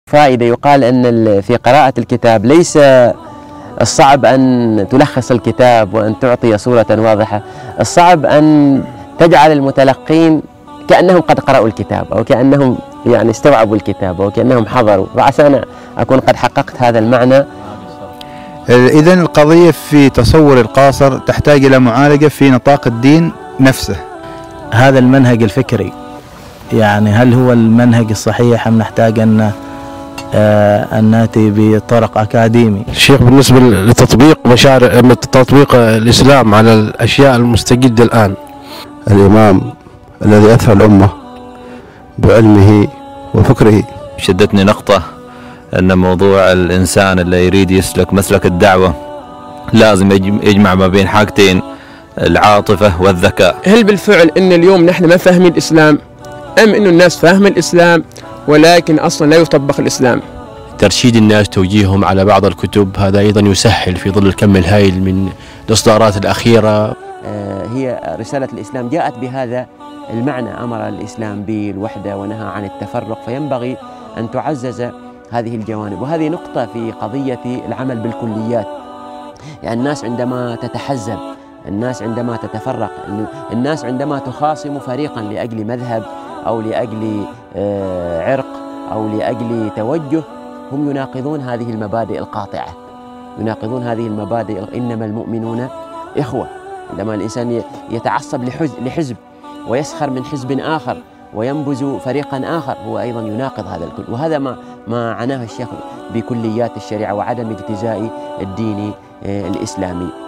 فائدة. يقال أن في قراءة الكتاب ليس الصعب أن تلخص الكتاب وأن تعطي صورة واضحة، الصعب أن تجعل المتلقين كأنهم قد قرأوا الكتاب أو كأنهم يعني استوعبوا الكتاب أو كأنهم حضروا، وعسى أنا أكون قد حققت هذا المعنى. إذن القضية في تصور القاصر تحتاج إلى معالجة في نطاق الدين نفسه. هذا المنهج الفكري يعني هل هو المنهج الصحيح أم نحتاج أن نأتي بطرق أكاديمي؟ الشيخ بالنسبة لتطبيق تطبيق الإسلام على الأشياء المستجدة الآن، الإمام الذي أثرى الأمة بعلمه وفكره. شدتني نقطة أن موضوع الإنسان اللي يريد يسلك مسلك الدعوة لازم يجمع ما بين حاجتين، العاطفة والذكاء. هل بالفعل أن اليوم نحن ما فاهمين الإسلام أم أن الناس فاهمة الإسلام ولكن أصلا لا يطبق الإسلام؟ ترشيد الناس توجيههم على بعض الكتب هذا أيضا يسهل في ظل الكم الهائل من الإصدارات الأخيرة. هي رسالة الإسلام جاءت بهذا المعنى، أمر الإسلام بالوحدة ونهى عن التفرق، فينبغي أن تعزز هذه الجوانب. وهذه نقطة في قضية العمل بالكليات، يعني الناس عندما تتحزب، الناس عندما تتفرق، الناس عندما تخاصم فريقا لأجل مذهب أو لأجل عرق أو لأجل توجه، هم يناقضون هذه المبادئ القاطعة، يناقضون هذه المبادئ. إنما المؤمنون إخوة. عندما الإنسان يتعصب لحزب ويسخر من حزب آخر وينبذ فريقا آخر، هو أيضا يناقض هذا الكل. وهذا ما عناه الشيخ بكليات الشريعة وعدم اجتزاء الدين الإسلامي.